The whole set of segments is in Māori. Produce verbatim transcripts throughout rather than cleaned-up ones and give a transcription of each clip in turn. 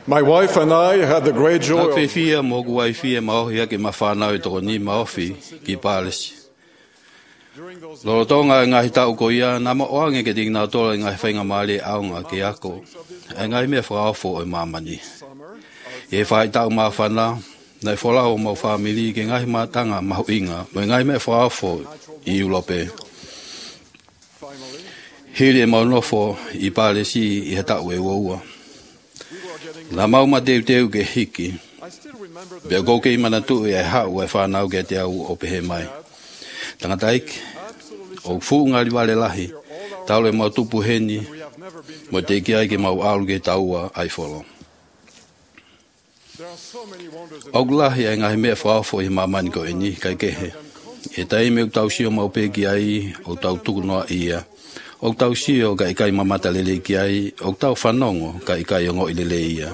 My wife and I had the great joy Nā of whiwhia mō kuaifia maohia ke mawhanau e toko ni maofi ki pālesi. Lorotonga e ngahi tau ko ia, nā maoange ke ting nā tola e ngahi whainga maali aunga ke ako, e ngahi mea whakaofo o mamani. E whai tau mawhana, nei wholau mau whamili ke ngahi mātanga mahu inga, mo e ngahi mea whakaofo i ulope. Hiri e mau nofo i pālesi i he tau e waua. La mau ma teu teu ke hiki. Bea koke i mana tu e hau e whanau ke te au o pehe mai. Tangata iki, o fu ngari wale lahi, tau le mau tupu heni, mo te ki ai ke mau alu ke taua ai wholo. O lahi ai ngahi mea whaafo i mamani ko eni kai kehe. E tai me o tau sio mau peki ai, o tau tuku noa ia. O tau sio ka ikai mamata lele ki ai, o tau whanongo ka ikai ongo i lele ia.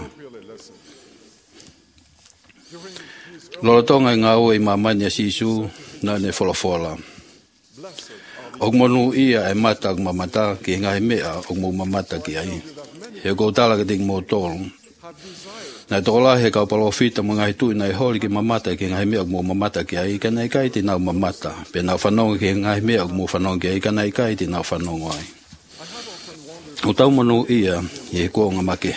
Lorotonga i ngā ua i mamani a sisu na ne wholofola. O monu ia e mata o mamata ki ngai mea o mo mamata ki ai. He ko tala ka ting mo tolu. Na tola he ka palofita mo ngai tu na i holi ki mamata ki ngai mea o mo mamata ki ai, ka nei kai ti nau mamata. Pe nau whanonga ki ngai mea o mo whanonga ki ai, ka nei kai ti nau whanonga ai. O tau monu ia i he kua ngamake.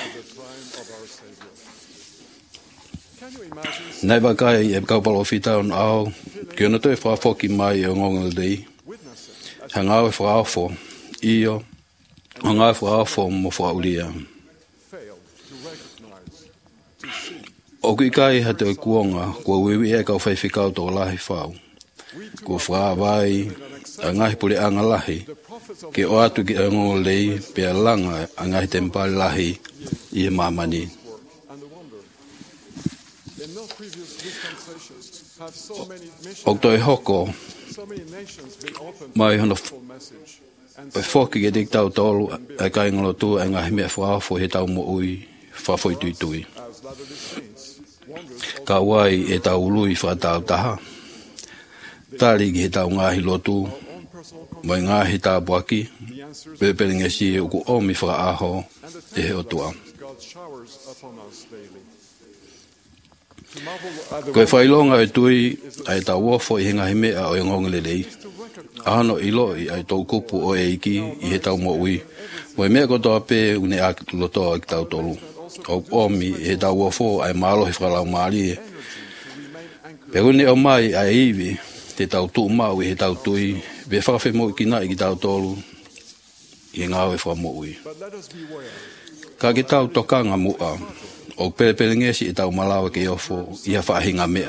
Nei wakai e kaupalo fita on au, ki ona toi whaafoki mai o ngonga dei. Ha ngāwe whaafo, io, ha ngāwe whaafo mo whauria. O kui kai ha te kuonga, kua wiwi e kau whaiwhikau tō lahi whau. Kua whaawai, a ngahi pule anga lahi, ki o atu ki a ngonga dei, pia langa a ngahi tempali lahi i he mamani. O toi hoko, mai hono e whoki ke dik tau tolu e kai ngolo tu e ngahi mea whaafo he tau mo ui, whafoi tui tui. Ka wai e tau lui whatau taha. Tari ki he tau ngahi lotu, mai ngahi tā buaki, pepelinge si uku omi whaaho e he otua. Koe whailonga e tui ai tā uofo i hinga himea o ngonga lelei. Ahano i loi ai tau kupu o e iki i he tau mo ui. Mo e mea kotoa pē une a lotoa ki tau tolu. O omi i he tau uofo ai malo he whalau maali e. Pe une o mai ai iwi te tau tu mau i he tau tui. Be whawhi mo i ki nai ki tau tolu i ngāwe wha mo ui. Ka ki tau tokanga mua. O pelepelengesi e tau malawa ke ofo ia whaahinga mea.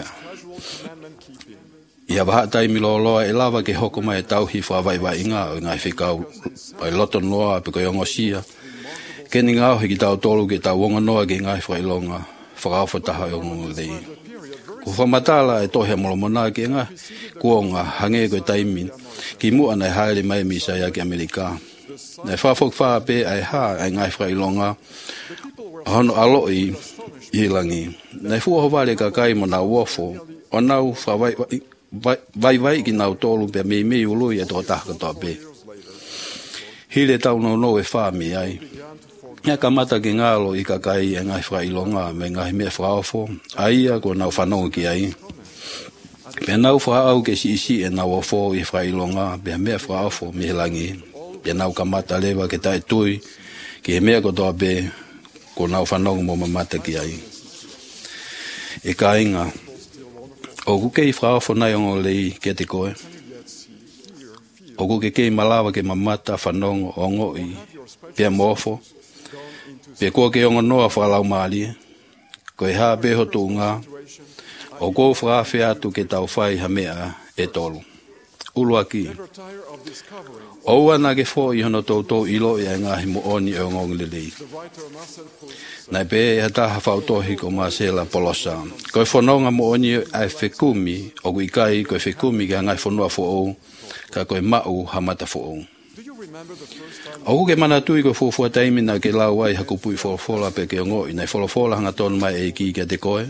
Ia waha taimi loa e lava ke hoko mai e tau hi whawaiwai inga o ngai whikau ai loton loa pe koe ongo sia. Keni ngau he ki tau tolu ke tau wonga noa ke ngai whailonga whakawha taha o ngongo dei. Ko whamatala e tohe molomona ke nga kuonga hange koe taimi ki mua nei haere mai misa ia ke Amerika. Nei whawhok wha pe ai ha ai ngai whailonga hono aloi i langi. Nei fuaho wale ka kai mo na uofo, o nau whawai vai vai ki nau tolu pe mei mei ului e tō tahka tō pe. Hile tau no no e whami ai. Ia ka mata ki ngalo i ka kai e ngai whailonga me ngai mea whaofo, aia ko nau whanonga ki ai. Pe nau whaau ke si isi e nau ofo i whailonga, pe mea whaofo me langi. Pe nau ka mata lewa ke tai tui, ki he mea ko tō pe, ko nau whanonga mo mamata ki ai. E ka inga, o ku kei whaafo nai ongo lei ke te koe. O ku ke kei malawa ke mamata whanonga ongo i pia mofo. Pia kua ke ongo noa whalau maali. Ko e haa beho tu ngā. O kou whaafe atu ke tau whai ha mea e tolu. Ulu aki. O ana ke fo i hono tautou ilo i a ngahi mo oni e ongo lelei. Nai pe e hataha whautohi ko Marcela Polosa. Ko e whanonga mo oni ai whekumi, o kui kai ko e whekumi ki a ngai whanua fo ou, ka ko e mau hamata fo ou. O ku ke mana tui ko fufua taimina ke lau ai hakupui wholofola pe ke ongo i nei wholofola hanga tonu mai e ki ke te koe.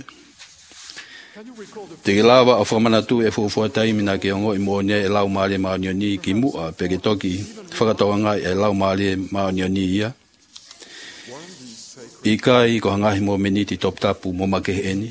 Te lawa o whamanatu e fufua taimina ke ongo i moone e lau maari maonioni ki mua pe ke toki whakatoa ngai e lau maari maonioni ia. I kai ko hangahi mo meniti top tapu mo makeeni.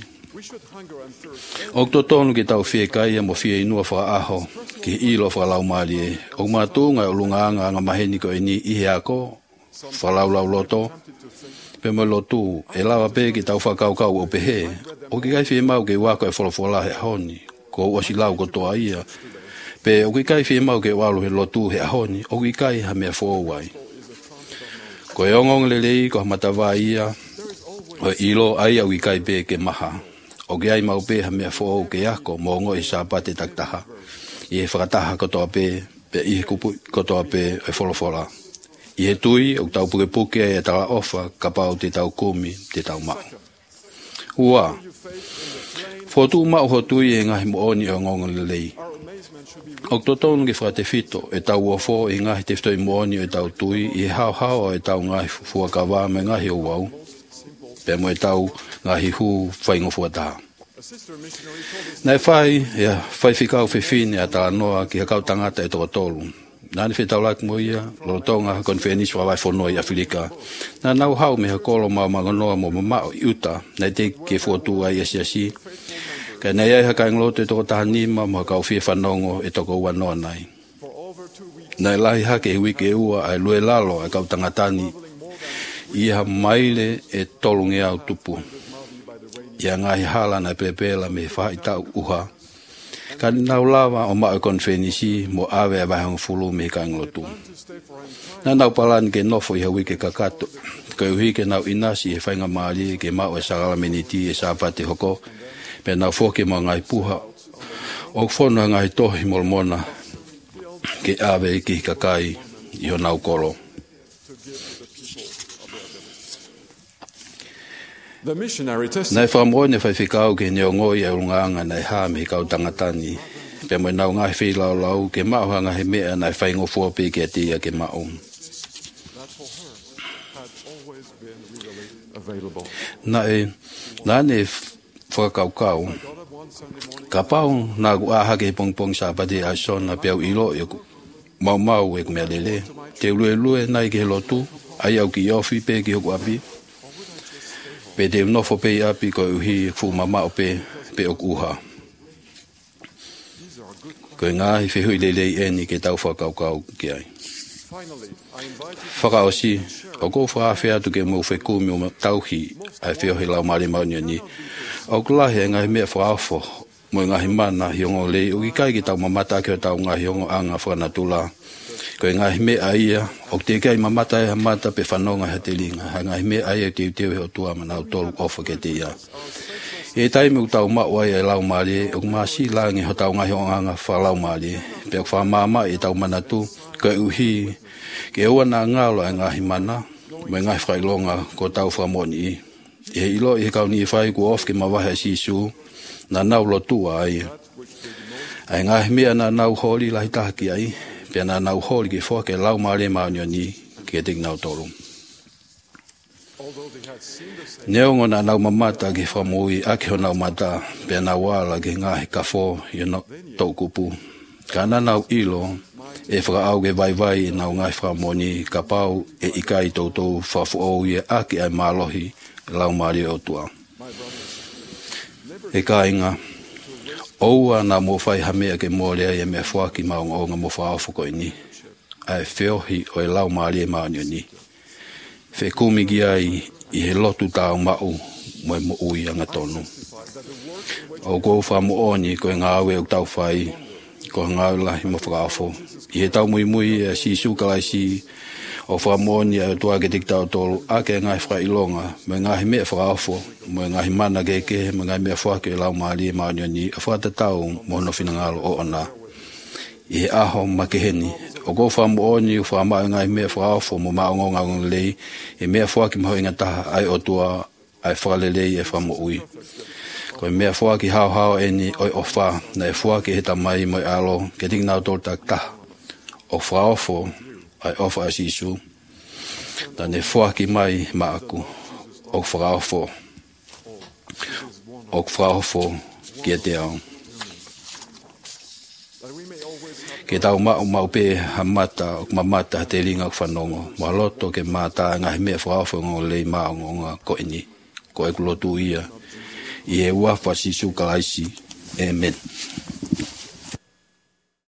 O to tonu ki tau fie kai mo fie inua wha aho ki ilo wha lau maali e. O mātunga o lungaanga nga maheni ko e ni ihe ako wha lau lau loto. Pe mo lotu e lawa pe ki tau wha kau kau o pehe. O ki kai fie mau ke wako e wholofola he honi. Ko osi lau ko toa ia. Pe o ki kai fie mau ke walu he lotu he honi. O ki kai ha mea fōwai. Ko e ongong lelei ko matawai ia. O ilo ai au ki kai pe ke maha. O ke ai mau pe ha mea fōo ke ako mongo i sāpate taktaha. I he whakataha kotoa pe, pe i he kupu kotoa pe e wholofola. I he tui o tau puke puke e tala ofa ka pau te tau kumi te tau mau. Ua, whotu mau ho tui e ngahi mo oni o ngonga lelei. O totonu ke whakate fito e tau o fō e ngahi te fitoi mo oni o e tau tui i he hao hao e tau ngahi fuakawa me ngahi o wau. Pe mo e tau ngahi hu whaingo fuataha. Nei whai, ia, whai whikau whiwhine a tā noa ki hakau tangata e toko tolu. Nāni whetau lak mo ia, lo tonga kon whenis wa wai whonoa i Afrika. Nā nau hau me hakolo mau manganoa mo mamao i uta, nei te ke fuotua i asiasi. Ka nei ai haka ingloto e toko taha nima mo hakau whie whanongo e toko wanoa nai. Nei lahi hake e wike ua ai lue lalo e kau tangatani. Ia maile e tolunge au tupu. Ia ngahi hala na pepela me whai tau uha. Ka nau lawa o mao konfenisi mo awe a wahang fulu me ka nglotu. Na nau palan ke nofo i hawi ke kakato. Ka uhi ke nau inasi e whainga maali ke mao e sagala meniti e sāpate hoko. Pe nau fōke mo ngai puha. O whono ngai tohi molmona ke awe ki kakai i ho nau kolo. Nei whamone whai whikau ke neo ngoi e ungaanga nei hame i kau tangatani. Pe mo nau ngai whi lau lau ke mauhanga he mea nei whaingo fuapi ke tia ke mau. Nei, nane whakau kau. Ka pau nā ku āhake pong pong sāpati a sona peau ilo e mau mau e kumea lele. Te lue lue nai ke lotu, ai au ki ofi pe ki hoku api. Pe te nofo pe api ko uhi fu mama o pe pe o uha. Ko ngā hi whehui lelei eni ke tau whakau kau ki ai. Whakaosi, o ko whawhea tu ke mo whekumi o tauhi ai whiohi lau mare maunio ni. O kulahi e ngahi mea whaafo mo ngahi mana hiongo lei o ki kai ki tau mamata ki o tau ngahi hiongo anga whanatula. Ko ngahi mea ia, o te kai mamata e hamata pe whanonga ha te linga. Ha ngahi mea ia te uteo he o tua manau tolu ofa ke te ia. E taime u tau mawai e lau maari, o kumasi langi ho tau ngahi o anga wha lau maari. Pe o whamama e tau manatu, ko uhi, ke ua nā ngalo e ngahi mana, me ngahi whailonga ko tau whamoni i. E ilo i he kau ni whai ku of ke mawahe sisu, na nau lotua ai. Ai ngahi mea na nau holi lahi tahaki ai. Pea nā nau hori ki whua ke lau maare maunio ni ke tik nau tolu. Neongo nā nau mamata ki whamui ake ho nau mata, pea nā wala ki ngahi ka who i no tau kupu. Ka nā nau ilo e whakaau ke vai vai nau ngai whamoni ka pau e ikai tautou whafu ou i ake ai mālohi lau maare o tua. E ka inga. Oua nā mō whai hamea ke mōrea e mea whaki maunga o ngā mō whaafoko i ni. Ai whiohi o e lau maari e maunio ni. Whe kumigi ai i he lotu tāu mau mo e mo ui anga tonu. O kou wha mo oni ko e ngā awe o tau whai, ko ngā ulahi mo whakaafo. I he tau mui mui e si sukalaisi o wha mo oni e tua ke tik tau tolu, ake ngai whaka ilonga, me ngahi mea whakaafo, mo ngahi mana keke, me ngahi mea whake e lau maari e maunio ni, a whata tau mo no whinangalo o ona. I he aho makeheni, o ko wha mo oni u wha mai ngahi mea whakaafo mo maungo ngangon lei, e mea whake maho inga taha ai o tua, ai whakalelei e wha mo ui. Ko mea whake hao hao eni oi o wha, na e whake he tamai mo i alo, ke tik nau tol tak taha, o whaafo, ai ofa as isu. Dan e whaki mai maaku o whakaofo. O whakaofo kia te au. Ke ke tau mau mau pe hamata o mamata te linga whanongo ma loto ke mata ngai me whawhongo le maongo ko ini ko e kulotu ia i e ua whasisu kalaisi amen